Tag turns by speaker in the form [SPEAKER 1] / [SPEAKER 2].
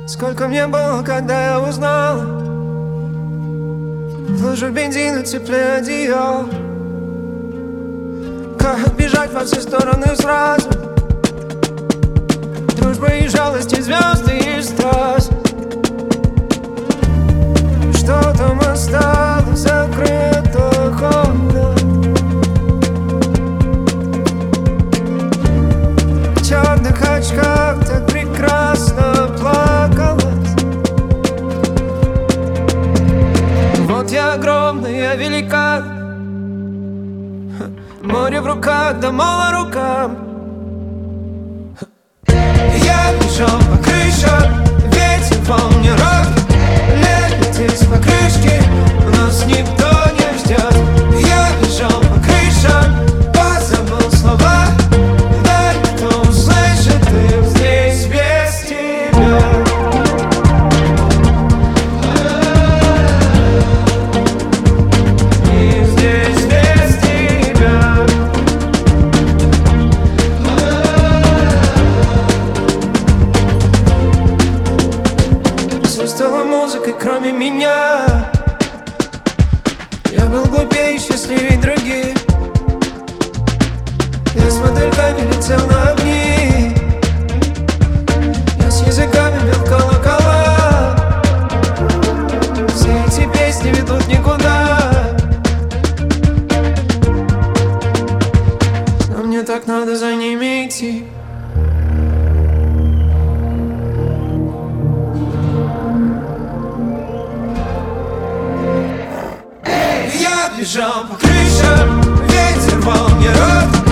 [SPEAKER 1] Сколько мне было, когда я узнала, в лужах бензина теплее одеял. Как бежать во все стороны сразу, дружба и жалость, и звезды, и страсть. Что там осталось закрыто холодно? В черных очках так прекрасно плакалась. Вот я огромный, я велика, море в руках, да мало рукам. Я бежал по крышам, ветер во мне рок, лепит из покрышки, нас никто не ждет. Я бежал по крышам, позабыл слова, да кто услышит их здесь без тебя. И здесь без тебя. Все стало музыкой, кроме меня. Я был глупее, счастливее других. Я с мотыльками летел на огни. Я с языками бил колокола. Все эти песни ведут никуда, но мне так надо за ними идти. Я бежал по крышам, ветер во мне рот,